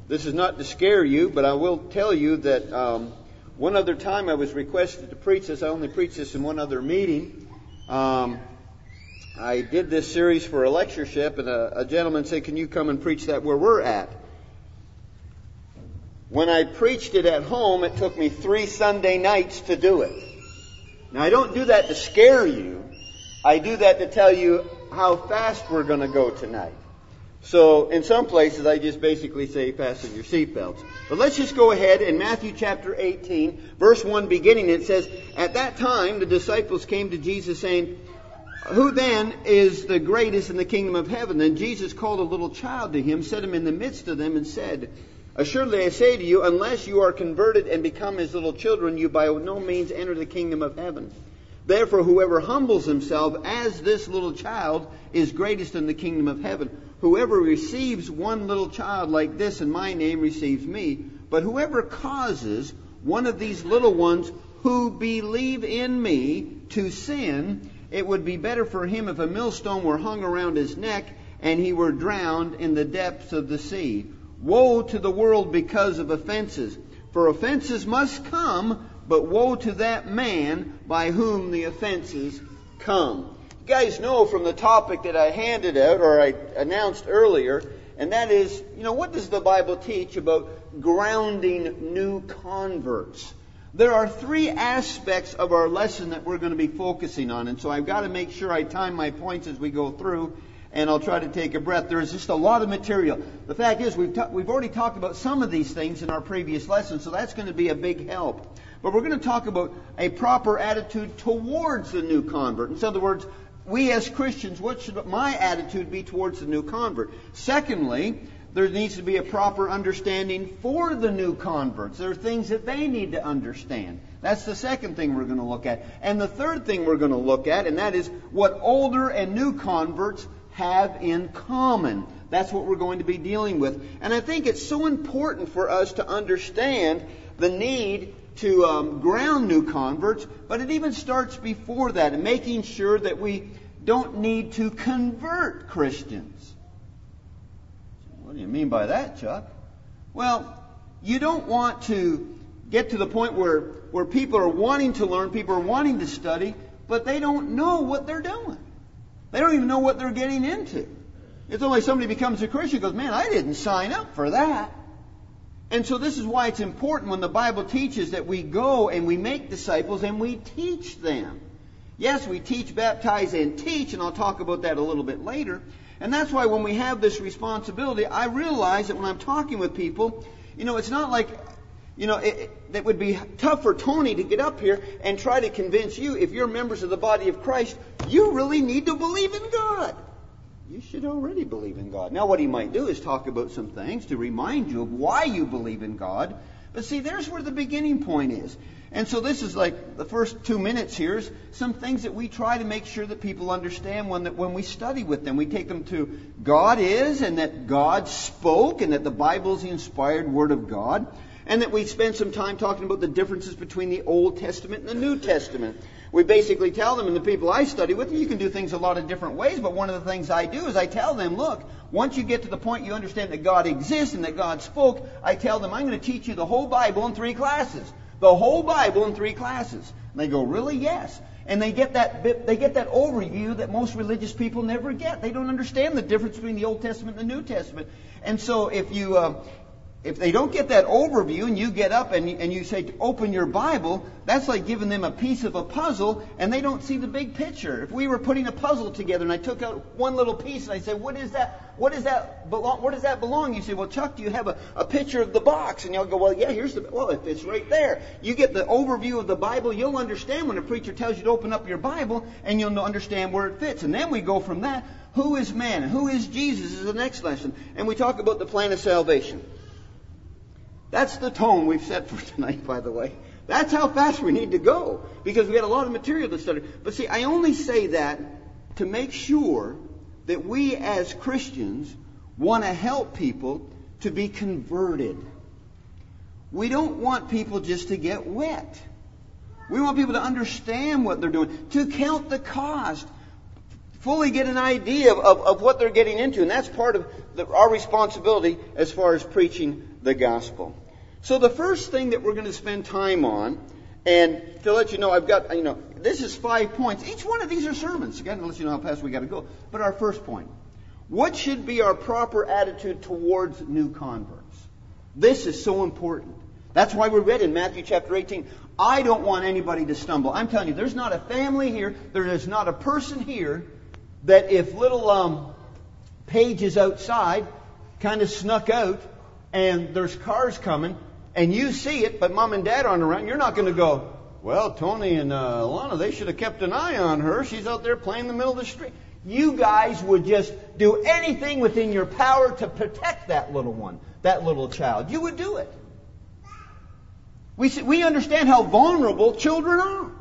This is not to scare you, but I will tell you that one other time I was requested to preach this. I only preached this in one other meeting. I did this series for a lectureship, and a gentleman said, "Can you come and preach that where we're at?" When I preached it at home, it took me 3 Sunday nights to do it. Now, I don't do that to scare you. I do that to tell you how fast we're going to go tonight. So, in some places, I just basically say, fasten your seatbelts. But let's just go ahead. In Matthew chapter 18, verse 1 beginning, it says, "At that time, the disciples came to Jesus saying, 'Who then is the greatest in the kingdom of heaven?' Then Jesus called a little child to him, set him in the midst of them, and said, 'Assuredly I say to you, unless you are converted and become as little children, you by no means enter the kingdom of heaven. Therefore, whoever humbles himself as this little child is greatest in the kingdom of heaven. Whoever receives one little child like this in my name receives me. But whoever causes one of these little ones who believe in me to sin, it would be better for him if a millstone were hung around his neck and he were drowned in the depths of the sea. Woe to the world because of offenses, for offenses must come, but woe to that man by whom the offenses come.'" You guys know from the topic that I handed out, or I announced earlier, and that is, what does the Bible teach about grounding new converts? There are 3 aspects of our lesson that we're going to be focusing on, and so I've got to make sure I time my points as we go through, and I'll try to take a breath. There is just a lot of material. The fact is, we've already talked about some of these things in our previous lessons, so that's going to be a big help. But we're going to talk about a proper attitude towards the new convert. In other words, we as Christians, what should my attitude be towards the new convert? Secondly, there needs to be a proper understanding for the new converts. There are things that they need to understand. That's the second thing we're going to look at. And the third thing we're going to look at, and that is what older and new converts have in common. That's what we're going to be dealing with. And I think it's so important for us to understand the need to ground new converts, but it even starts before that, and making sure that we don't need to convert Christians. What do you mean by that, Chuck? Well, you don't want to get to the point where people are wanting to learn, people are wanting to study, but they don't know what they're doing. They don't even know what they're getting into. It's only somebody becomes a Christian and goes, "Man, I didn't sign up for that." And so this is why it's important when the Bible teaches that we go and we make disciples and we teach them. Yes, we teach, baptize, and teach, and I'll talk about that a little bit later. And that's why when we have this responsibility, I realize that when I'm talking with people, it's not like, that would be tough for Tony to get up here and try to convince you, if you're members of the body of Christ, you really need to believe in God. You should already believe in God. Now, what he might do is talk about some things to remind you of why you believe in God. But see, there's where the beginning point is. And so this is like the first 2 minutes here is some things that we try to make sure that people understand when we study with them. We take them to God is, and that God spoke, and that the Bible is the inspired Word of God. And that we spend some time talking about the differences between the Old Testament and the New Testament. We basically tell them, and the people I study with, you can do things a lot of different ways, but one of the things I do is I tell them, look, once you get to the point you understand that God exists and that God spoke, I tell them, I'm going to teach you the whole Bible in 3 classes. The whole Bible in 3 classes. And they go, really? Yes. And they get that overview that most religious people never get. They don't understand the difference between the Old Testament and the New Testament. And so if they don't get that overview and you get up and you say, open your Bible, that's like giving them a piece of a puzzle and they don't see the big picture. If we were putting a puzzle together and I took out one little piece and I said, where does that belong? You say, well, Chuck, do you have a picture of the box? And you'll go, well, yeah, it's right there. You get the overview of the Bible, you'll understand when a preacher tells you to open up your Bible and you'll understand where it fits. And then we go from that. Who is man? Who is Jesus is the next lesson. And we talk about the plan of salvation. That's the tone we've set for tonight, by the way. That's how fast we need to go, because we got a lot of material to study. But see, I only say that to make sure that we as Christians want to help people to be converted. We don't want people just to get wet. We want people to understand what they're doing, to count the cost, fully get an idea of what they're getting into. And that's part of our responsibility as far as preaching the gospel. So the first thing that we're going to spend time on, and to let you know, I've got, this is 5 points. Each one of these are sermons. Again, to let you know how fast we got to go. But our first point, what should be our proper attitude towards new converts? This is so important. That's why we read in Matthew chapter 18, I don't want anybody to stumble. I'm telling you, there's not a family here, there is not a person here, that if little Paige is outside, kind of snuck out, and there's cars coming, and you see it, but Mom and Dad aren't around, you're not going to go, well, Tony and Alana, they should have kept an eye on her. She's out there playing in the middle of the street. You guys would just do anything within your power to protect that little one, that little child. You would do it. We understand how vulnerable children are.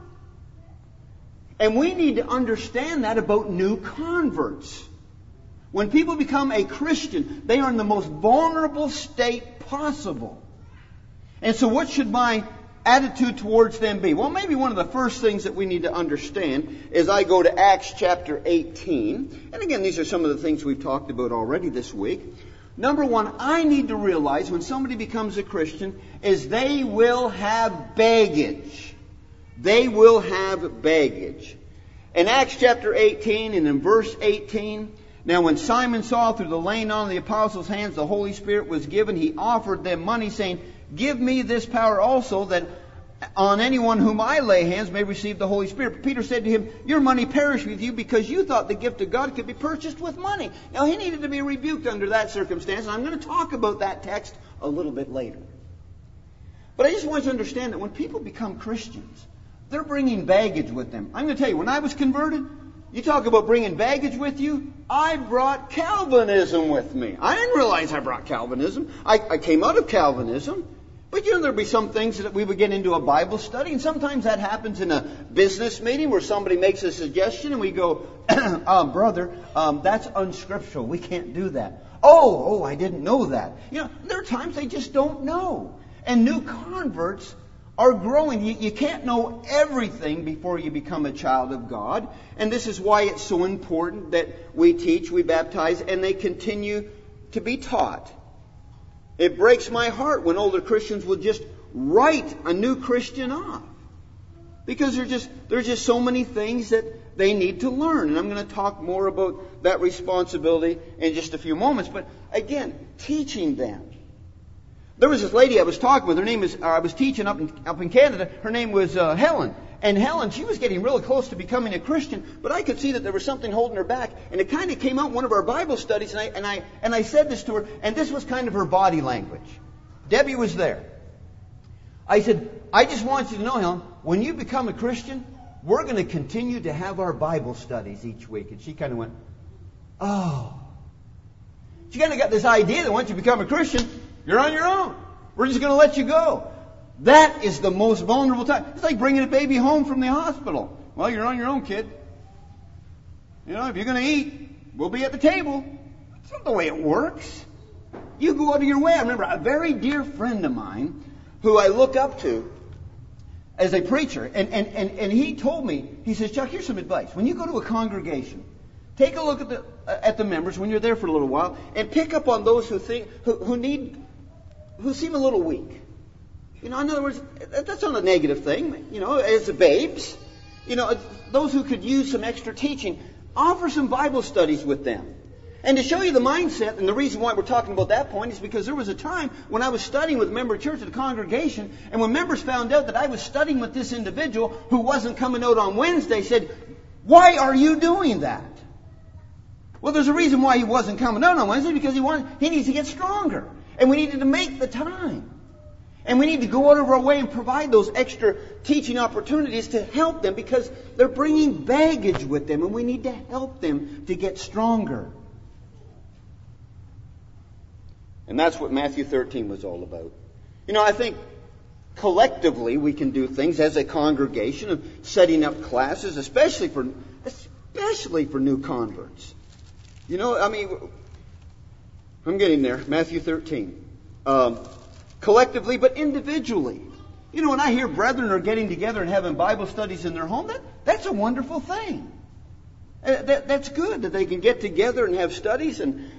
And we need to understand that about new converts. When people become a Christian, they are in the most vulnerable state possible. And so what should my attitude towards them be? Well, maybe one of the first things that we need to understand is I go to Acts chapter 18. And again, these are some of the things we've talked about already this week. Number one, I need to realize when somebody becomes a Christian is they will have baggage. They will have baggage. In Acts chapter 18 and in verse 18, now when Simon saw through the laying on of the apostles' hands the Holy Spirit was given, he offered them money, saying, give me this power also, that on anyone whom I lay hands may receive the Holy Spirit. But Peter said to him, your money perish with you, because you thought the gift of God could be purchased with money. Now he needed to be rebuked under that circumstance, and I'm going to talk about that text a little bit later. But I just want you to understand that when people become Christians, they're bringing baggage with them. I'm going to tell you, when I was converted, you talk about bringing baggage with you, I brought Calvinism with me. I didn't realize I brought Calvinism. I came out of Calvinism. But there'd be some things that we would get into a Bible study, and sometimes that happens in a business meeting where somebody makes a suggestion and we go, brother, that's unscriptural. We can't do that. Oh, I didn't know that. There are times they just don't know. And new converts are growing. You can't know everything before you become a child of God. And this is why it's so important that we teach, we baptize, and they continue to be taught. It breaks my heart when older Christians will just write a new Christian off. Because there's just so many things that they need to learn. And I'm going to talk more about that responsibility in just a few moments. But again, teaching them. There was this lady I was talking with. Her name is, I was teaching up in Canada. Her name was Helen. And Helen, she was getting really close to becoming a Christian, but I could see that there was something holding her back. And it kind of came out in one of our Bible studies, and I said this to her, and this was kind of her body language. Debbie was there. I said, I just want you to know, Helen, when you become a Christian, we're going to continue to have our Bible studies each week. And she kind of went, oh. She kind of got this idea that once you become a Christian, you're on your own. We're just going to let you go. That is the most vulnerable time. It's like bringing a baby home from the hospital. Well, you're on your own, kid. If you're going to eat, we'll be at the table. That's not the way it works. You go out of your way. I remember a very dear friend of mine who I look up to as a preacher, and he told me, he says, Chuck, here's some advice. When you go to a congregation, take a look at the members when you're there for a little while, and pick up on those who seem a little weak. In other words, that's not a negative thing. As the babes, those who could use some extra teaching, offer some Bible studies with them. And to show you the mindset, and the reason why we're talking about that point is because there was a time when I was studying with a member of church at a congregation, and when members found out that I was studying with this individual who wasn't coming out on Wednesday, said, why are you doing that? Well, there's a reason why he wasn't coming out on Wednesday, because he needs to get stronger. And we needed to make the time. And we need to go out of our way and provide those extra teaching opportunities to help them, because they're bringing baggage with them, and we need to help them to get stronger. And that's what Matthew 13 was all about. I think collectively we can do things as a congregation of setting up classes, especially for new converts. I'm getting there. Matthew 13. Collectively, but individually. When I hear brethren are getting together and having Bible studies in their home, that's a wonderful thing. That's good that they can get together and have studies, and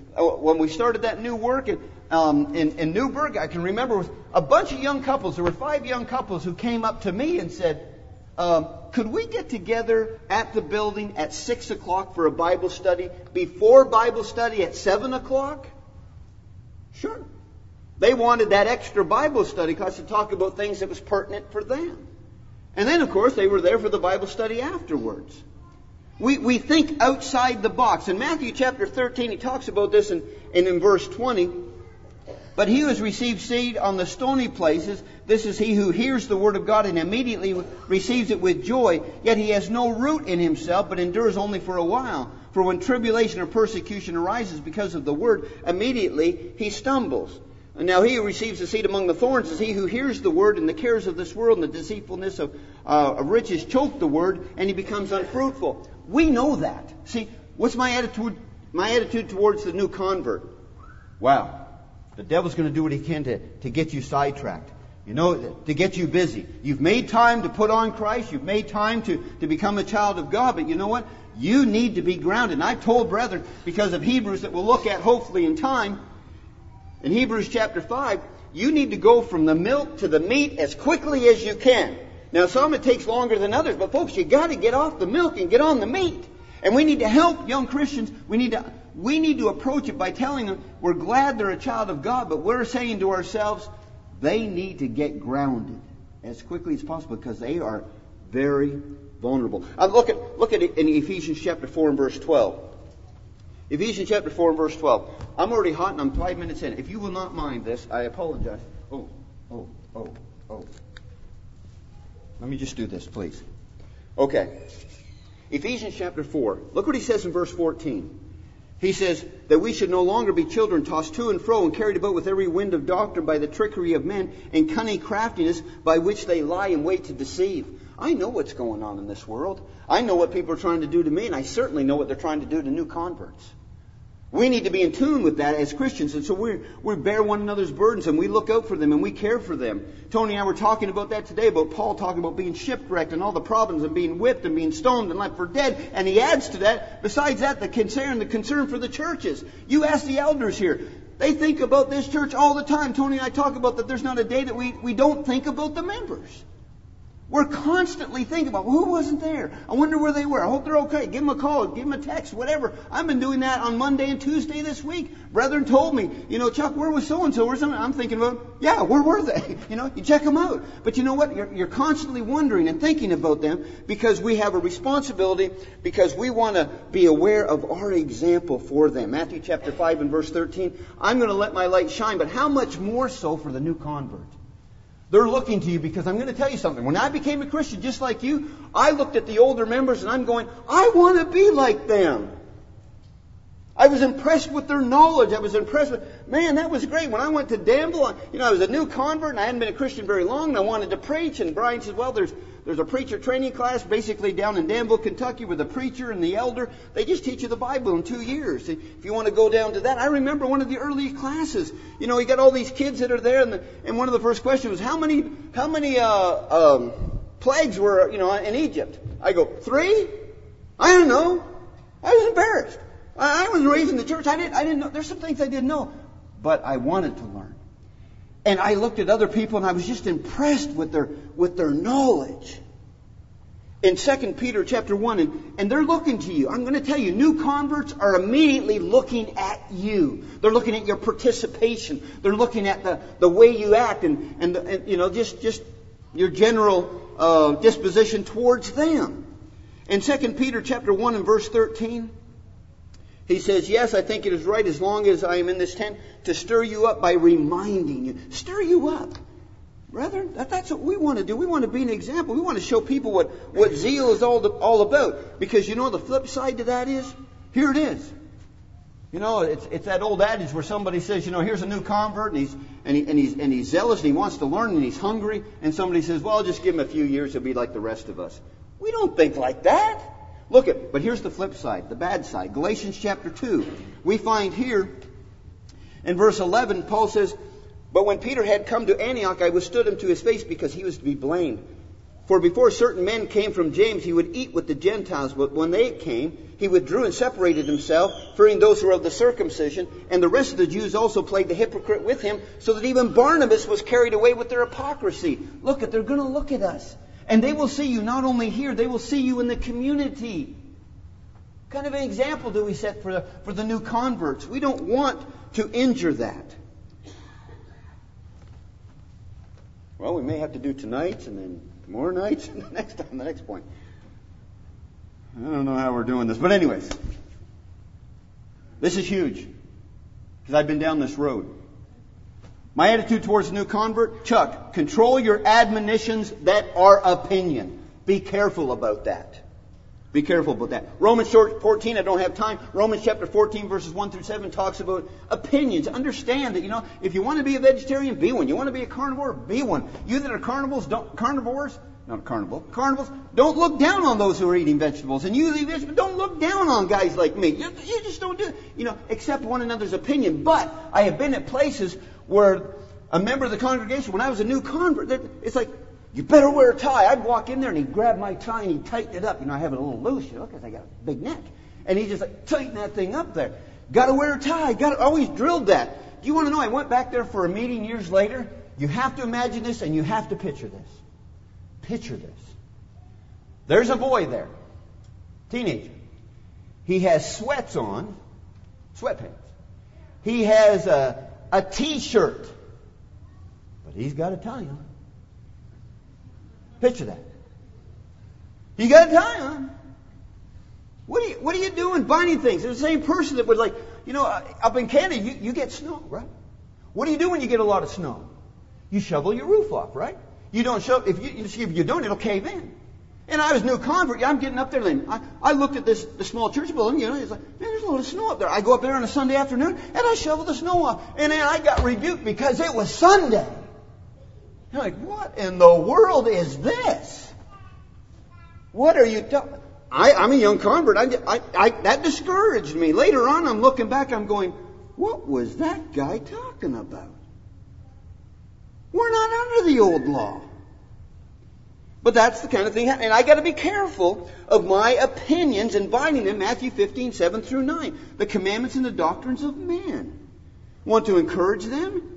when we started that new work in Newburgh, I can remember a bunch of young couples. There were 5 young couples who came up to me and said, could we get together at the building at 6 o'clock for a Bible study before Bible study at 7 o'clock? Sure. They wanted that extra Bible study because to talk about things that was pertinent for them. And then, of course, they were there for the Bible study afterwards. We think outside the box. In Matthew chapter 13, he talks about this in verse 20. But he who has received seed on the stony places, this is he who hears the word of God and immediately receives it with joy. Yet he has no root in himself, but endures only for a while. For when tribulation or persecution arises because of the word, immediately he stumbles. And now he who receives the seed among the thorns is he who hears the word, and the cares of this world and the deceitfulness of riches choke the word, and he becomes unfruitful. We know that. See, what's my attitude? My attitude towards the new convert. Wow, the devil's going to do what he can to get you sidetracked. You know, to get you busy. You've made time to put on Christ. You've made time to become a child of God. But you know what? You need to be grounded. And I've told brethren, because of Hebrews that we'll look at hopefully in time, in Hebrews chapter 5, you need to go from the milk to the meat as quickly as you can. Now, some it takes longer than others, but folks, you got to get off the milk and get on the meat. And we need to help young Christians. We need to approach it by telling them we're glad they're a child of God, but we're saying to ourselves they need to get grounded as quickly as possible because they are very vulnerable. Look at it in Ephesians chapter 4 and verse 12. Ephesians chapter 4 and verse 12. I'm already hot and I'm 5 minutes in. If you will not mind this, I apologize. Oh. Let me just do this, please. Okay. Ephesians chapter 4. Look what he says in verse 14. He says that we should no longer be children tossed to and fro and carried about with every wind of doctrine by the trickery of men and cunning craftiness by which they lie in wait to deceive. I know what's going on in this world. I know what people are trying to do to me, and I certainly know what they're trying to do to new converts. We need to be in tune with that as Christians, and so we bear one another's burdens, and we look out for them, and we care for them. Tony and I were talking about that today, about Paul talking about being shipwrecked and all the problems, and being whipped and being stoned and left for dead. And he adds to that, besides that, the concern for the churches. You ask the elders here. They think about this church all the time. Tony and I talk about that there's not a day that we don't think about the members. We're constantly thinking about, well, who wasn't there? I wonder where they were. I hope they're okay. Give them a call. Give them a text, whatever. I've been doing that on Monday and Tuesday this week. Brethren told me, Chuck, where was so-and-so? Or something? I'm thinking about, yeah, where were they? You check them out. But you know what? You're constantly wondering and thinking about them because we have a responsibility, because we want to be aware of our example for them. Matthew chapter 5 and verse 13, I'm going to let my light shine, but how much more so for the new convert? They're looking to you because I'm going to tell you something. When I became a Christian, just like you, I looked at the older members and I'm going, I want to be like them. I was impressed with their knowledge. I was impressed with, man, that was great. When I went to Danville, I was a new convert and I hadn't been a Christian very long and I wanted to preach. And Brian said, well, there's a preacher training class basically down in Danville, Kentucky, where the preacher and the elder, they just teach you the Bible in 2 years. If you want to go down to that, I remember one of the early classes. You got all these kids that are there, and one of the first questions was, how many plagues were in Egypt? I go, 3? I don't know. I was embarrassed. I was raised in the church. I didn't know. There's some things I didn't know, but I wanted to learn. And I looked at other people and I was just impressed with their knowledge. In 2 Peter chapter 1, and they're looking to you. I'm going to tell you, new converts are immediately looking at you. They're looking at your participation. They're looking at the way you act and just your general disposition towards them. In 2 Peter chapter 1 and verse 13, he says, yes, I think it is right as long as I am in this tent to stir you up by reminding you. Stir you up. Brethren, that's what we want to do. We want to be an example. We want to show people what zeal is all about. Because the flip side to that is, here it is. It's that old adage where somebody says, here's a new convert and he's zealous and he wants to learn and he's hungry. And somebody says, well, just give him a few years, he'll be like the rest of us. We don't think like that. But here's the flip side, the bad side. Galatians chapter 2. We find here in verse 11, Paul says, but when Peter had come to Antioch, I withstood him to his face because he was to be blamed. For before certain men came from James, he would eat with the Gentiles. But when they came, he withdrew and separated himself, fearing those who were of the circumcision. And the rest of the Jews also played the hypocrite with him, so that even Barnabas was carried away with their hypocrisy. Look, they're going to look at us. And they will see you not only here, they will see you in the community. What kind of an example do we set for the new converts? We don't want to injure that. Well, we may have to do tonight and then more nights and the next point. I don't know how we're doing this. But anyways, this is huge. Because I've been down this road. My attitude towards a new convert, Chuck, control your admonitions that are opinion. Be careful about that. Be careful about that. Romans 14, I don't have time. Romans chapter 14, verses 1 through 7 talks about opinions. Understand that, if you want to be a vegetarian, be one. You want to be a carnivore, be one. You that are carnivores, don't look down on those who are eating vegetables. And you that eat vegetables, don't look down on guys like me. You just don't do it. Accept one another's opinion. But I have been at places where a member of the congregation, when I was a new convert, it's like, you better wear a tie. I'd walk in there and he'd grab my tie and he'd tighten it up. I have it a little loose, because I got a big neck. And he'd just tighten that thing up there. Got to wear a tie. Always drilled that. Do you want to know? I went back there for a meeting years later. You have to imagine this and you have to picture this. Picture this. There's a boy there. Teenager. He has sweats on. Sweatpants. He has a t-shirt. But he's got a tie on. Picture that. You got a tie on. What are you doing binding things? It's the same person that would up in Canada, you get snow, right? What do you do when you get a lot of snow? You shovel your roof off, right? You don't shovel, if you don't, it'll cave in. And I was a new convert. I'm getting up there and I looked at the small church building, it's like, man, there's a lot of snow up there. I go up there on a Sunday afternoon and I shovel the snow off. And then I got rebuked because it was Sunday. You're like, what in the world is this? What are you talking? I'm a young convert. That discouraged me. Later on, I'm looking back, I'm going, what was that guy talking about? We're not under the old law. But that's the kind of thing. And I got to be careful of my opinions and binding them. Matthew 15, 7 through 9. The commandments and the doctrines of men. Want to encourage them?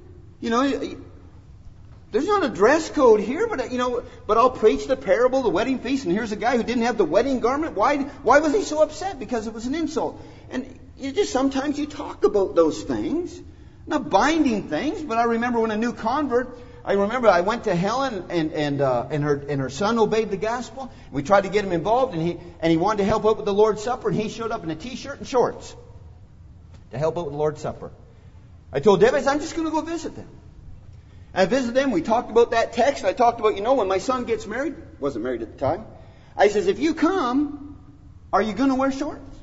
There's not a dress code here, but I'll preach the parable of the wedding feast. And here's a guy who didn't have the wedding garment. Why was he so upset? Because it was an insult. And sometimes you talk about those things, not binding things. But I remember when a new convert, I went to Helen and her son obeyed the gospel. We tried to get him involved, and he wanted to help out with the Lord's Supper, and he showed up in a t-shirt and shorts to help out with the Lord's Supper. I told Debbie, I'm just going to go visit them. I visited them. We talked about that text. I talked about, when my son gets married, wasn't married at the time. I says, if you come, are you going to wear shorts?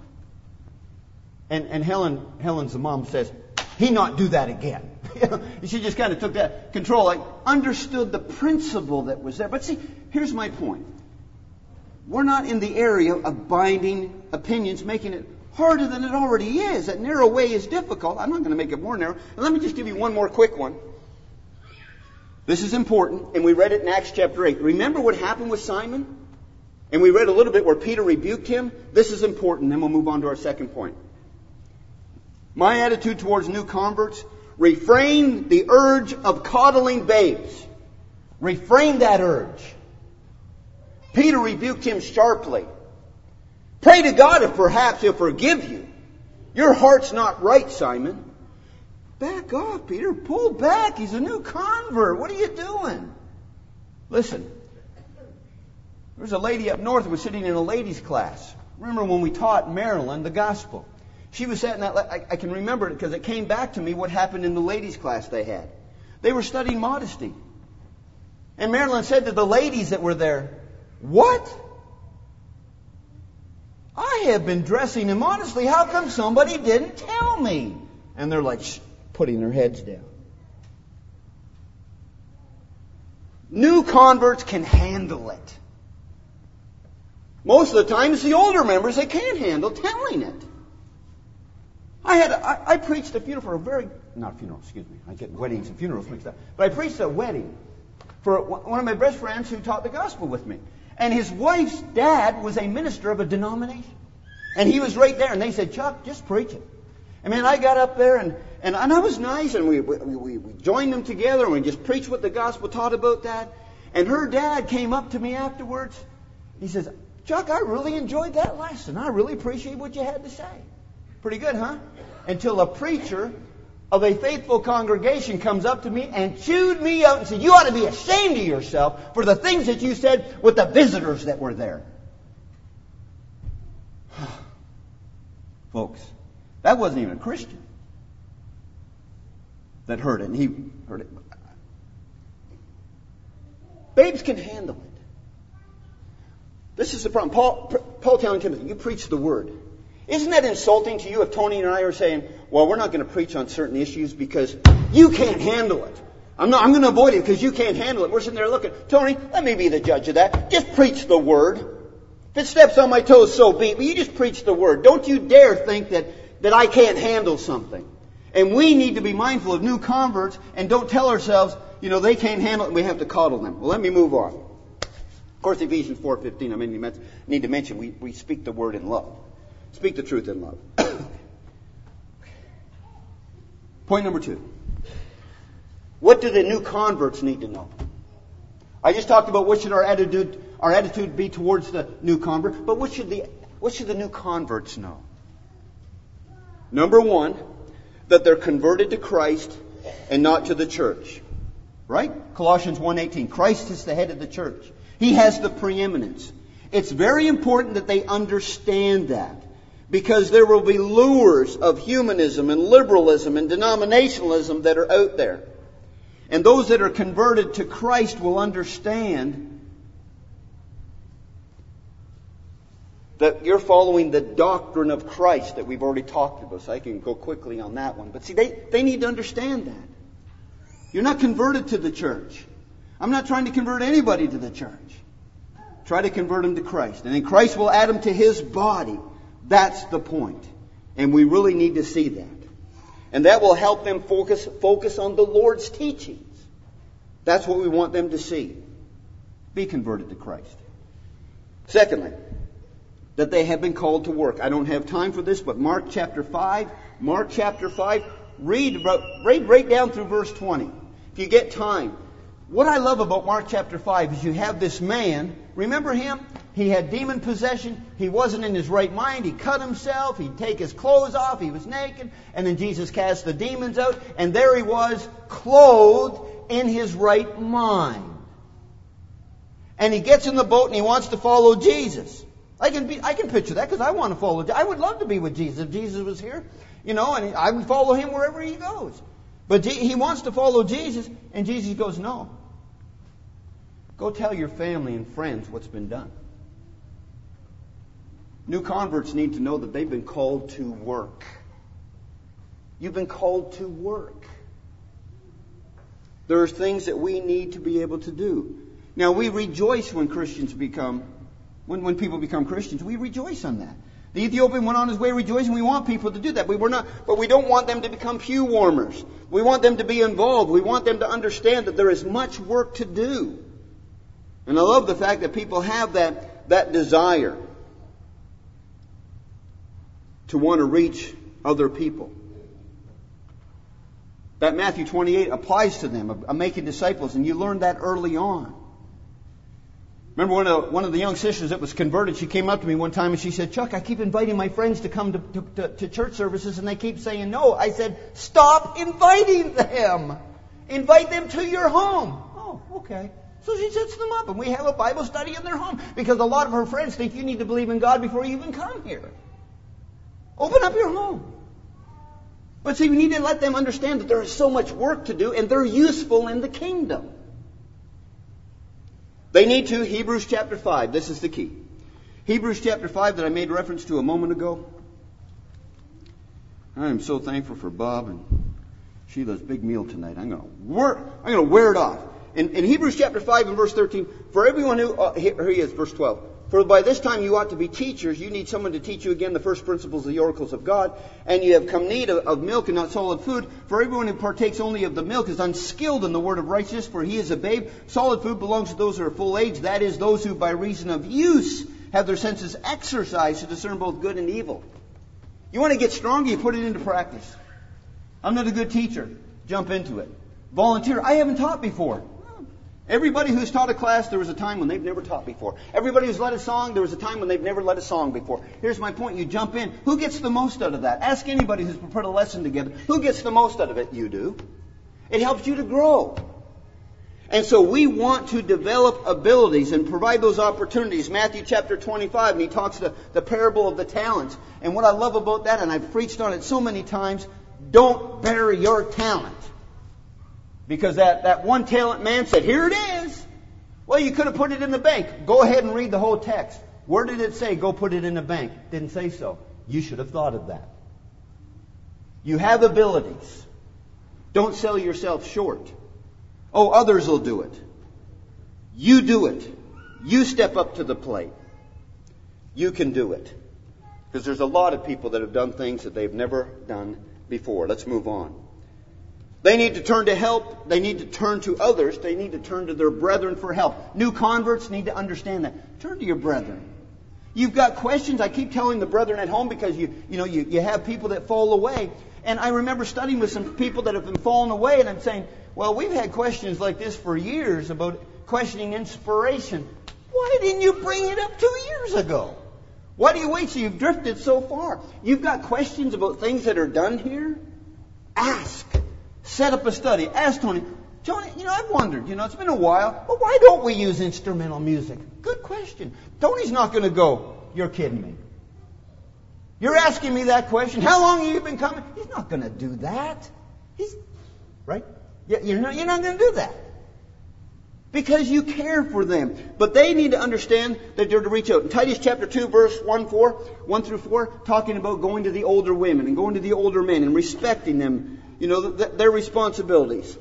And Helen's the mom says, he not do that again. She just kind of took that control. I understood the principle that was there. But see, here's my point. We're not in the area of binding opinions, making it harder than it already is. That narrow way is difficult. I'm not going to make it more narrow. And let me just give you one more quick one. This is important, and we read it in Acts chapter 8. Remember what happened with Simon? And we read a little bit where Peter rebuked him. This is important, then we'll move on to our second point. My attitude towards new converts, refrain the urge of coddling babes. Refrain that urge. Peter rebuked him sharply. Pray to God if perhaps He'll forgive you. Your heart's not right, Simon. Back off, Peter. Pull back. He's a new convert. What are you doing? Listen. There was a lady up north who was sitting in a ladies' class. Remember when we taught Marilyn the gospel? She was sitting in that. I can remember it because it came back to me what happened in the ladies' class they had. They were studying modesty. And Marilyn said to the ladies that were there, what? I have been dressing immodestly. How come somebody didn't tell me? And they're like, putting their heads down. New converts can handle it. Most of the time it's the older members that can't handle telling it. I preached a funeral for I get weddings and funerals mixed up. But I preached a wedding for one of my best friends who taught the gospel with me. And his wife's dad was a minister of a denomination. And he was right there. And they said, Chuck, just preach it. And man, I got up there and I was nice. And we joined them together and we just preached what the gospel taught about that. And her dad came up to me afterwards. He says, Chuck, I really enjoyed that lesson. I really appreciate what you had to say. Pretty good, huh? Until a preacher of a faithful congregation comes up to me and chewed me out and said, you ought to be ashamed of yourself for the things that you said with the visitors that were there. Folks, that wasn't even a Christian that heard it, and he heard it. Babes can handle it. This is the problem. Paul telling Timothy, you preach the word. Isn't that insulting to you if Tony and I are saying, well, we're not going to preach on certain issues because you can't handle it. I'm going to avoid it because you can't handle it. We're sitting there looking, Tony, let me be the judge of that. Just preach the word. If it steps on my toes, so be it. But you just preach the word. Don't you dare think that I can't handle something. And we need to be mindful of new converts and don't tell ourselves, they can't handle it and we have to coddle them. Well, let me move on. Of course, Ephesians 4:15, I need to mention we speak the word in love. Speak the truth in love. Point number 2. What do the new converts need to know? I just talked about what should our attitude be towards the new convert, but what should the new converts know? Number 1, that they're converted to Christ and not to the church. Right? Colossians 1:18. Christ is the head of the church. He has the preeminence. It's very important that they understand that. Because there will be lures of humanism and liberalism and denominationalism that are out there. And those that are converted to Christ will understand that you're following the doctrine of Christ that we've already talked about. So I can go quickly on that one. But see, they need to understand that. You're not converted to the church. I'm not trying to convert anybody to the church. Try to convert them to Christ. And then Christ will add them to His body. That's the point. And we really need to see that. And that will help them focus on the Lord's teachings. That's what we want them to see. Be converted to Christ. Secondly, that they have been called to work. I don't have time for this, but Mark chapter 5. Read right down through verse 20. If you get time. What I love about Mark chapter 5 is you have this man. Remember him? He had demon possession. He wasn't in his right mind. He cut himself. He'd take his clothes off. He was naked. And then Jesus cast the demons out. And there he was, clothed in his right mind. And he gets in the boat and he wants to follow Jesus. I can picture that because I want to follow. I would love to be with Jesus if Jesus was here. And I would follow him wherever he goes. But he wants to follow Jesus. And Jesus goes, no. Go tell your family and friends what's been done. New converts need to know that they've been called to work. You've been called to work. There are things that we need to be able to do. Now, we rejoice when when people become Christians. We rejoice on that. The Ethiopian went on his way rejoicing. We want people to do that. But we don't want them to become pew warmers. We want them to be involved. We want them to understand that there is much work to do. And I love the fact that people have that desire to want to reach other people. That Matthew 28 applies to them, of making disciples, and you learned that early on. Remember one of the young sisters that was converted, she came up to me one time and she said, Chuck, I keep inviting my friends to come to church services and they keep saying no. I said, stop inviting them. Invite them to your home. Oh, okay. So she sets them up and we have a Bible study in their home because a lot of her friends think you need to believe in God before you even come here. Open up your home. But see, we need to let them understand that there is so much work to do and they're useful in the kingdom. They need to, Hebrews chapter 5, this is the key. Hebrews chapter 5 that I made reference to a moment ago. I am so thankful for Bob and Sheila's big meal tonight. I'm going to wear it off. In Hebrews chapter 5 and verse 13, for everyone who, here he is, verse 12. For by this time you ought to be teachers. You need someone to teach you again the first principles of the oracles of God. And you have come need of milk and not solid food. For everyone who partakes only of the milk is unskilled in the word of righteousness, for he is a babe. Solid food belongs to those who are full age. That is, those who by reason of use have their senses exercised to discern both good and evil. You want to get stronger, you put it into practice. I'm not a good teacher. Jump into it. Volunteer. I haven't taught before. Everybody who's taught a class, there was a time when they've never taught before. Everybody who's led a song, there was a time when they've never led a song before. Here's my point. You jump in. Who gets the most out of that? Ask anybody who's put a lesson together. Who gets the most out of it? You do. It helps you to grow. And so we want to develop abilities and provide those opportunities. Matthew chapter 25, and he talks the parable of the talents. And what I love about that, and I've preached on it so many times, don't bury your talent. Because that one talent man said, here it is. Well, you could have put it in the bank. Go ahead and read the whole text. Where did it say, go put it in the bank? Didn't say so. You should have thought of that. You have abilities. Don't sell yourself short. Oh, others will do it. You do it. You step up to the plate. You can do it. Because there's a lot of people that have done things that they've never done before. Let's move on. They need to turn to help. They need to turn to others. They need to turn to their brethren for help. New converts need to understand that. Turn to your brethren. You've got questions. I keep telling the brethren at home because you have people that fall away. And I remember studying with some people that have been falling away, and I'm saying, well, we've had questions like this for years about questioning inspiration. Why didn't you bring it up 2 years ago? Why do you wait till you've drifted so far? You've got questions about things that are done here? Ask. Set up a study. Ask Tony. Tony, I've wondered, it's been a while, but why don't we use instrumental music? Good question. Tony's not going to go, you're kidding me. You're asking me that question. How long have you been coming? He's not going to do that. Right? You're not going to do that. Because you care for them. But they need to understand that they're to reach out. In Titus chapter 2, verse 1 through 4, talking about going to the older women and going to the older men and respecting them, their responsibilities.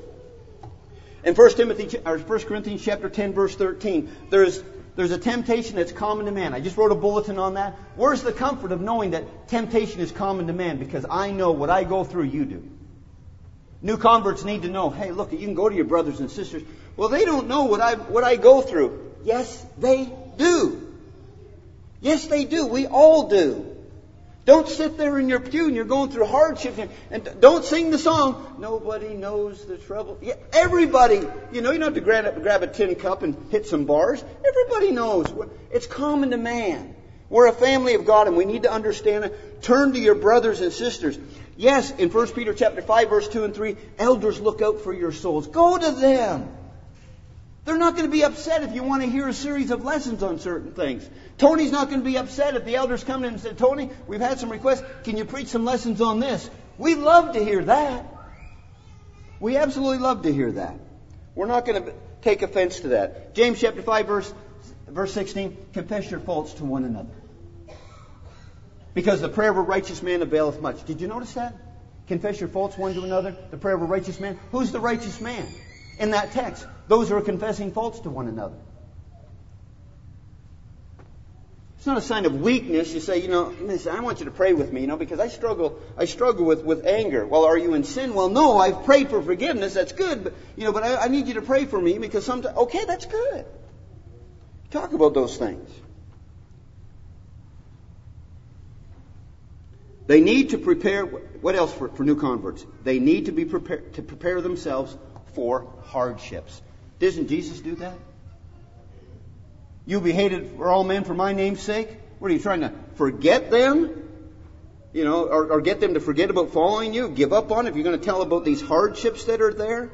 In 1 Corinthians chapter 10, verse 13, there's a temptation that's common to man. I just wrote a bulletin on that. Where's the comfort of knowing that temptation is common to man? Because I know what I go through, you do. New converts need to know, hey, look, you can go to your brothers and sisters. Well, they don't know what I go through. Yes, they do. Yes, they do. We all do. Don't sit there in your pew and you're going through hardships and don't sing the song, nobody knows the trouble. Yeah, everybody, you don't have to grab a tin cup and hit some bars. Everybody knows. It's common to man. We're a family of God and we need to understand it. Turn to your brothers and sisters. Yes, in 1 Peter chapter 5, verse 2 and 3, elders look out for your souls. Go to them. They're not going to be upset if you want to hear a series of lessons on certain things. Tony's not going to be upset if the elders come in and say, Tony, we've had some requests. Can you preach some lessons on this? We love to hear that. We absolutely love to hear that. We're not going to take offense to that. James chapter 5, verse 16, confess your faults to one another. Because the prayer of a righteous man availeth much. Did you notice that? Confess your faults one to another. The prayer of a righteous man. Who's the righteous man in that text? Those who are confessing faults to one another. It's not a sign of weakness. You say, listen, I want you to pray with me, because I struggle with anger. Well, are you in sin? Well, no, I've prayed for forgiveness. That's good. But I need you to pray for me because sometimes, okay, that's good. Talk about those things. They need to prepare, what else for new converts? They need to be prepared to prepare themselves for hardships. Doesn't Jesus do that? You'll be hated for all men for my name's sake. What are you trying to forget them? Or get them to forget about following you? Give up on it if you're going to tell about these hardships that are there?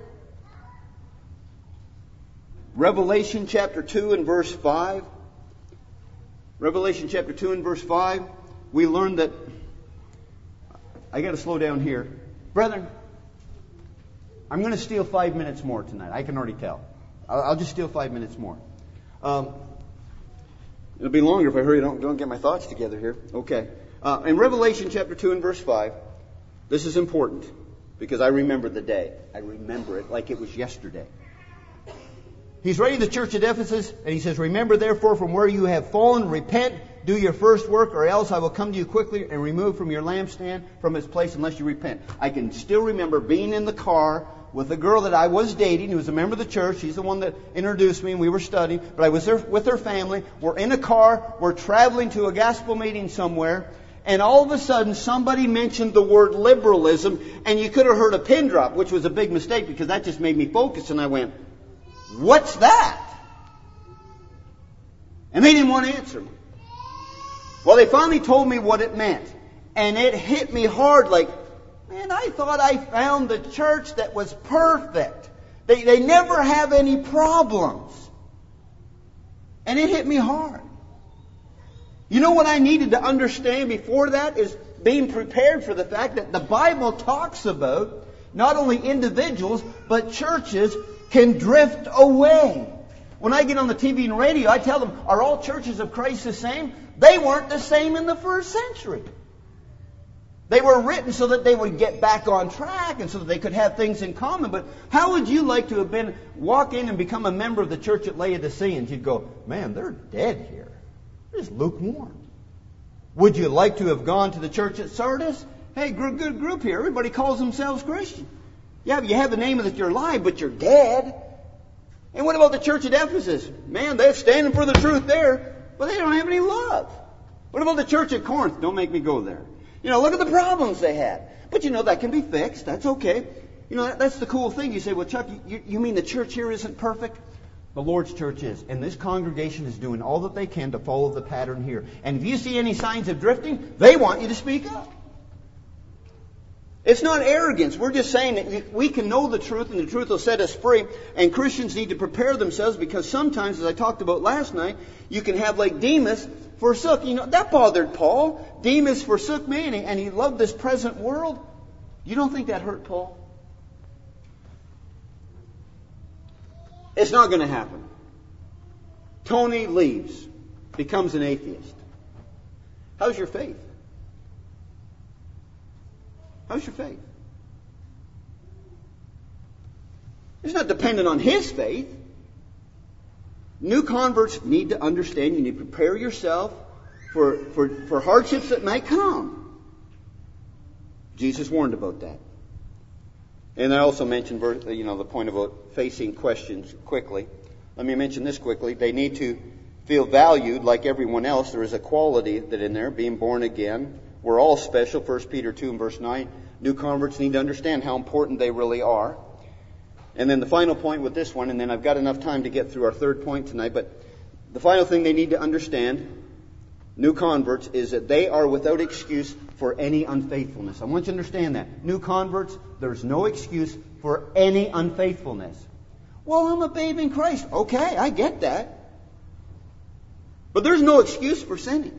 Revelation chapter 2 and verse 5. Revelation chapter 2 and verse 5. We learn that... I got to slow down here. Brethren, I'm going to steal 5 minutes more tonight. I can already tell. I'll just steal 5 minutes more. It'll be longer if I hurry. Don't get my thoughts together here. Okay. In Revelation chapter 2 and verse 5, this is important because I remember the day. I remember it like it was yesterday. he's writing to the church at Ephesus, and he says, "Remember therefore from where you have fallen, repent, do your first work, or else I will come to you quickly and remove from your lampstand from its place unless you repent." I can still remember being in the car with a girl that I was dating, who was a member of the church. She's the one that introduced me, and we were studying. But I was there with her family. We're in a car. We're traveling to a gospel meeting somewhere. And all of a sudden, somebody mentioned the word liberalism, and you could have heard a pin drop, which was a big mistake because that just made me focus. And I went, "What's that?" And they didn't want to answer me. Well, they finally told me what it meant. And it hit me hard like, man, I thought I found the church that was perfect. They never have any problems. And it hit me hard. You know what I needed to understand before that is being prepared for the fact that the Bible talks about not only individuals, but churches can drift away. When I get on the TV and radio, I tell them, are all churches of Christ the same? They weren't the same in the first century. They were written so that they would get back on track and so that they could have things in common. But how would you like to have walk in and become a member of the church at Laodiceans? You'd go, man, they're dead here. They're just lukewarm. Would you like to have gone to the church at Sardis? Hey, good group here. Everybody calls themselves Christian. Yeah, but you have the name of your life, but you're dead. And what about the church at Ephesus? Man, they're standing for the truth there, but they don't have any love. What about the church at Corinth? Don't make me go there. Look at the problems they had. But that can be fixed. That's okay. That's the cool thing. You say, well, Chuck, you mean the church here isn't perfect? The Lord's church is. And this congregation is doing all that they can to follow the pattern here. And if you see any signs of drifting, they want you to speak up. It's not arrogance. We're just saying that we can know the truth and the truth will set us free. And Christians need to prepare themselves because sometimes, as I talked about last night, you can have like Demas forsook. That bothered Paul. Demas forsook me and he loved this present world. You don't think that hurt Paul? It's not going to happen. Tony leaves, becomes an atheist. How's your faith? How's your faith? It's not dependent on his faith. New converts need to understand. You need to prepare yourself for hardships that might come. Jesus warned about that. And I also mentioned, the point about facing questions quickly. Let me mention this quickly. They need to feel valued like everyone else. There is a quality that in there, being born again. We're all special. 1 Peter 2 and verse 9. New converts need to understand how important they really are. And then the final point with this one, and then I've got enough time to get through our third point tonight, but the final thing they need to understand, new converts, is that they are without excuse for any unfaithfulness. I want you to understand that. New converts, there's no excuse for any unfaithfulness. Well, I'm a babe in Christ. Okay, I get that. But there's no excuse for sinning.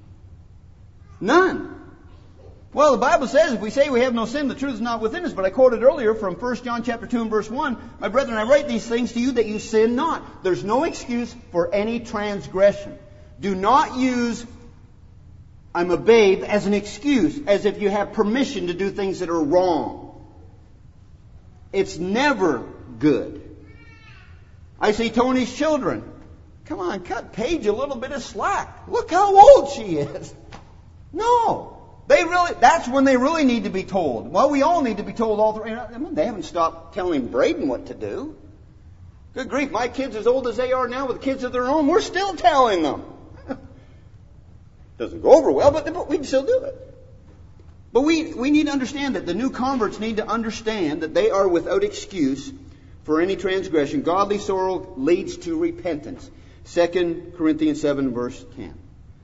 None. Well, the Bible says if we say we have no sin, the truth is not within us. But I quoted earlier from 1 John chapter 2 and verse 1, my brethren, I write these things to you that you sin not. There's no excuse for any transgression. Do not use I'm a babe as an excuse, as if you have permission to do things that are wrong. It's never good. I see Tony's children. Come on, cut Paige a little bit of slack. Look how old she is. No. That's when they really need to be told. Well, we all need to be told all through. They haven't stopped telling Braden what to do. Good grief, my kids as old as they are now with kids of their own, we're still telling them. Doesn't go over well, but we can still do it. But we need to understand that the new converts need to understand that they are without excuse for any transgression. Godly sorrow leads to repentance. 2 Corinthians 7 verse 10.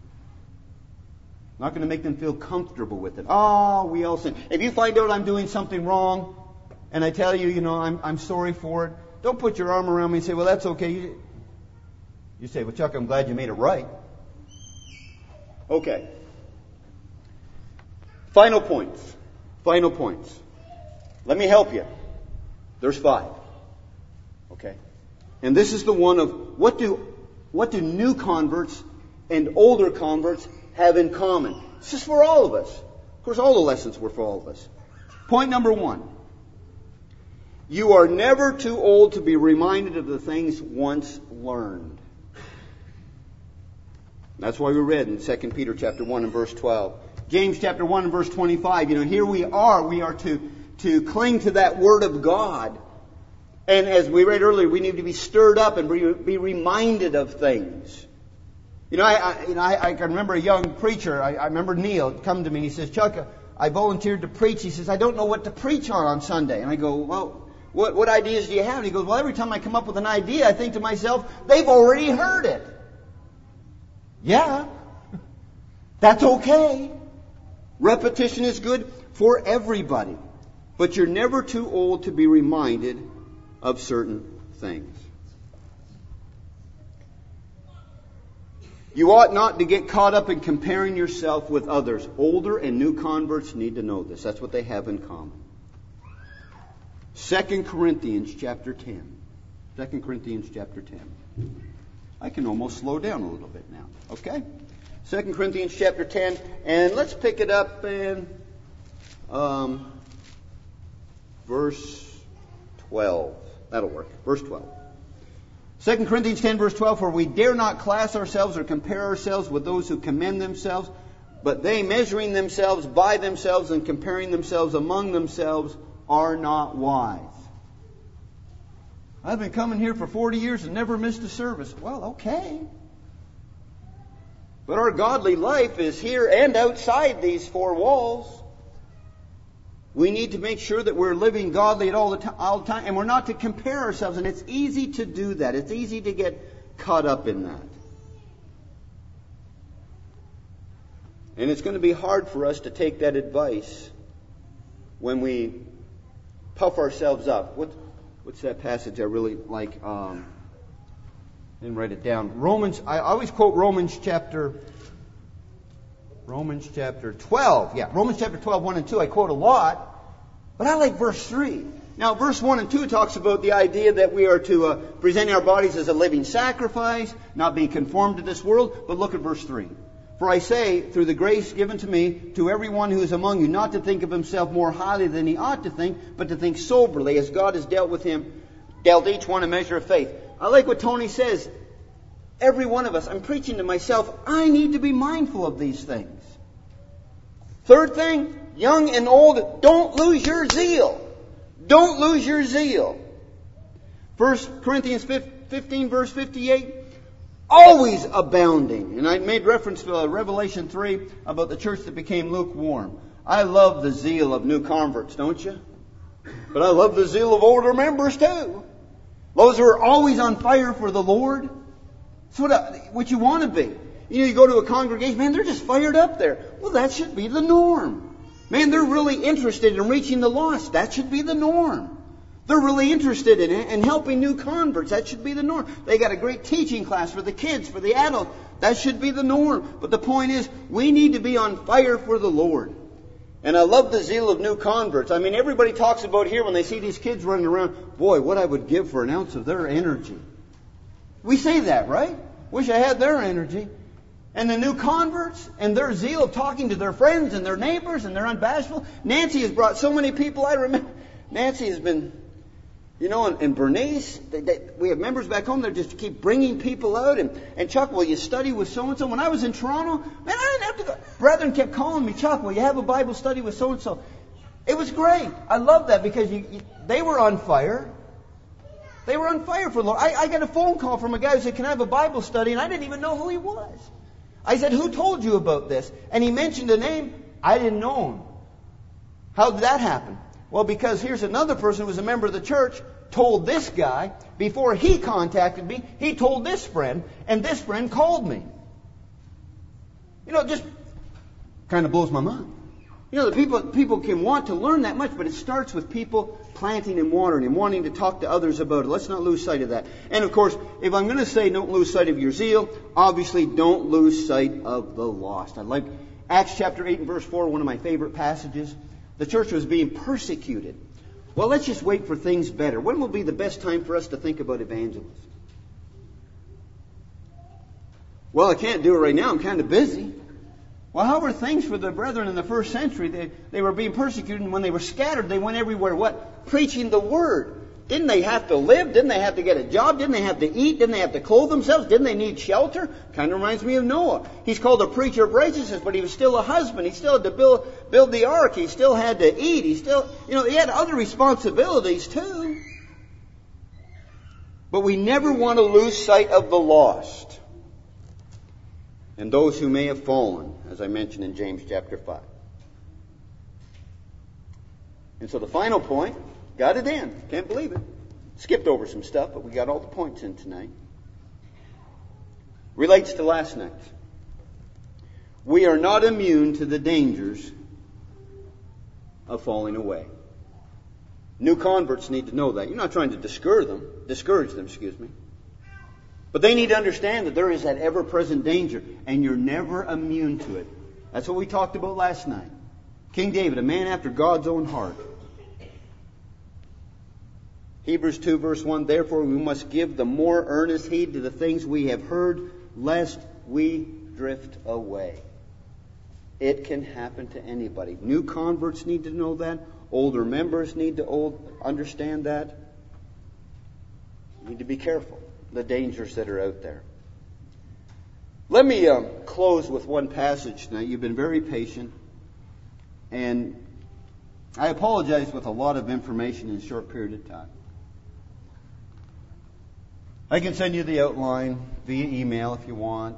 Not going to make them feel comfortable with it. Oh, we all sin. If you find out I'm doing something wrong, and I tell you, I'm sorry for it, don't put your arm around me and say, well, that's okay. You say, well, Chuck, I'm glad you made it right. Okay. Final points. Let me help you. There's 5. Okay. And this is the one of what do new converts and older converts have in common? This is for all of us. Of course, all the lessons were for all of us. Point number 1. You are never too old to be reminded of the things once learned. That's why we read in 2 Peter chapter 1 and verse 12. James chapter 1 and verse 25. Here we are to cling to that Word of God. And as we read earlier, we need to be stirred up and be reminded of things. I can remember a young preacher. I remember Neil come to me and he says, Chuck, I volunteered to preach. He says, I don't know what to preach on Sunday. And I go, well, what ideas do you have? And he goes, well, every time I come up with an idea, I think to myself, they've already heard it. Yeah, that's okay. Repetition is good for everybody. But you're never too old to be reminded of certain things. You ought not to get caught up in comparing yourself with others. Older and new converts need to know this. That's what they have in common. 2 Corinthians chapter 10. 2 Corinthians chapter 10. I can almost slow down a little bit now. Okay? 2 Corinthians chapter 10. And let's pick it up in verse 12. That'll work. Verse 12. 2 Corinthians 10 verse 12. For we dare not class ourselves or compare ourselves with those who commend themselves, but they, measuring themselves by themselves and comparing themselves among themselves, are not wise. I've been coming here for 40 years and never missed a service. Well, okay. But our godly life is here and outside these four walls. We need to make sure that we're living godly at all the time, and we're not to compare ourselves. And it's easy to do that. It's easy to get caught up in that. And it's going to be hard for us to take that advice when we puff ourselves up. What's that passage I really like? Didn't write it down. I always quote Romans chapter 12. Yeah, Romans chapter 12, 1 and 2. I quote a lot. But I like verse 3. Now, verse 1 and 2 talks about the idea that we are to present our bodies as a living sacrifice, not being conformed to this world. But look at verse 3. For I say, through the grace given to me, to everyone who is among you, not to think of himself more highly than he ought to think, but to think soberly, as God has dealt each one a measure of faith. I like what Tony says. Every one of us, I'm preaching to myself, I need to be mindful of these things. Third thing, young and old, don't lose your zeal. Don't lose your zeal. 1 Corinthians 15 verse 58, always abounding. And I made reference to Revelation 3 about the church that became lukewarm. I love the zeal of new converts, don't you? But I love the zeal of older members too. Those who are always on fire for the Lord. That's what you want to be. You go to a congregation, man, they're just fired up there. Well, that should be the norm. Man, they're really interested in reaching the lost. That should be the norm. They're really interested in it and helping new converts. That should be the norm. They got a great teaching class for the kids, for the adults. That should be the norm. But the point is, we need to be on fire for the Lord. And I love the zeal of new converts. I mean, everybody talks about here when they see these kids running around, boy, what I would give for an ounce of their energy. We say that, right? Wish I had their energy. And the new converts and their zeal of talking to their friends and their neighbors, and they're unbashful. Nancy has brought so many people. I remember Nancy has been, and Bernice, we have members back home that just keep bringing people out. And Chuck, will you study with so-and-so? When I was in Toronto, man, I didn't have to go. Brethren kept calling me, Chuck, will you have a Bible study with so-and-so? It was great. I love that because they were on fire. They were on fire for the Lord. I got a phone call from a guy who said, can I have a Bible study? And I didn't even know who he was. I said, who told you about this? And he mentioned a name. I didn't know him. How did that happen? Well, because here's another person who was a member of the church, told this guy, before he contacted me, he told this friend, and this friend called me. It just kind of blows my mind. The people can want to learn that much, but it starts with people planting and watering and wanting to talk to others about it. Let's not lose sight of that. And of course, if I'm going to say don't lose sight of your zeal, obviously don't lose sight of the lost. I like Acts chapter 8 and verse 4, one of my favorite passages. The church was being persecuted. Well, let's just wait for things better. When will be the best time for us to think about evangelism? Well, I can't do it right now. I'm kind of busy. Well, how were things for the brethren in the first century? They were being persecuted, and when they were scattered, they went everywhere. What? Preaching the Word. Didn't they have to live? Didn't they have to get a job? Didn't they have to eat? Didn't they have to clothe themselves? Didn't they need shelter? Kind of reminds me of Noah. He's called a preacher of righteousness, but he was still a husband. He still had to build the ark. He still had to eat. He had other responsibilities too. But we never want to lose sight of the lost and those who may have fallen, as I mentioned in James chapter 5. And so the final point, got it in. Can't believe it. Skipped over some stuff, but we got all the points in tonight. Relates to last night. We are not immune to the dangers of falling away. New converts need to know that. You're not trying to discourage them, But they need to understand that there is that ever-present danger, and you're never immune to it. That's what we talked about last night. King David, a man after God's own heart. Hebrews 2 verse 1, therefore we must give the more earnest heed to the things we have heard, lest we drift away. It can happen to anybody. New converts need to know that. Older members need to understand that. You need to be careful. The dangers that are out there. Let me close with one passage tonight. You've been very patient. And I apologize with a lot of information in a short period of time. I can send you the outline via email if you want.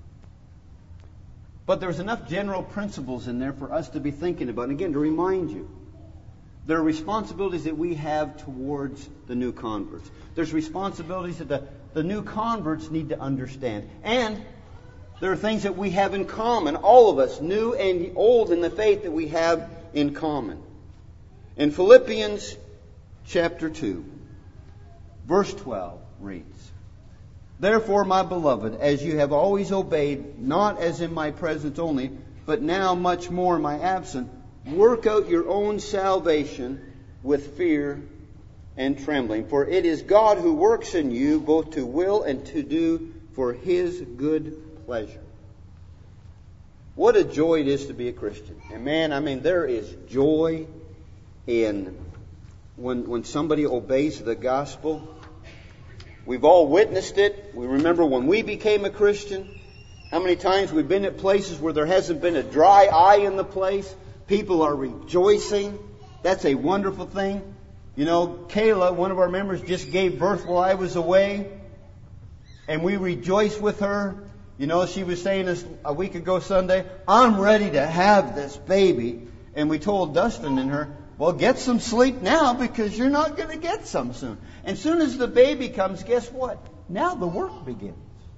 But there's enough general principles in there for us to be thinking about. And again, to remind you, there are responsibilities that we have towards the new converts. There's responsibilities that the new converts need to understand. And there are things that we have in common, all of us, new and old in the faith, that we have in common. In Philippians chapter 2, verse 12 reads, therefore, my beloved, as you have always obeyed, not as in my presence only, but now much more in my absence, work out your own salvation with fear and trembling. For it is God who works in you both to will and to do for His good pleasure. What a joy it is to be a Christian. And man, there is joy in when somebody obeys the gospel. We've all witnessed it. We remember when we became a Christian, how many times we've been at places where there hasn't been a dry eye in the place. People are rejoicing. That's a wonderful thing. Kayla, one of our members, just gave birth while I was away. And we rejoiced with her. She was saying this a week ago Sunday, I'm ready to have this baby. And we told Dustin and her, well, get some sleep now because you're not going to get some soon. And soon as the baby comes, guess what? Now the work begins.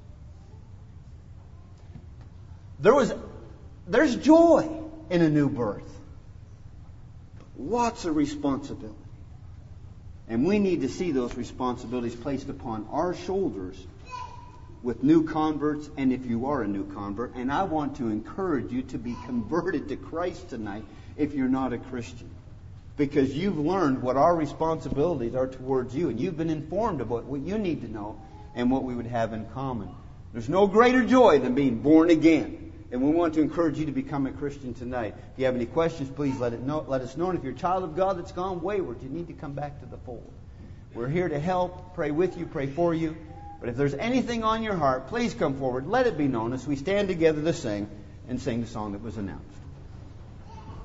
There's joy in a new birth. Lots of responsibility. And we need to see those responsibilities placed upon our shoulders with new converts, and if you are a new convert. And I want to encourage you to be converted to Christ tonight if you're not a Christian. Because you've learned what our responsibilities are towards you, and you've been informed about what you need to know and what we would have in common. There's no greater joy than being born again. And we want to encourage you to become a Christian tonight. If you have any questions, please let us know. And if you're a child of God that's gone wayward, you need to come back to the fold. We're here to help, pray with you, pray for you. But if there's anything on your heart, please come forward. Let it be known as we stand together to sing and sing the song that was announced.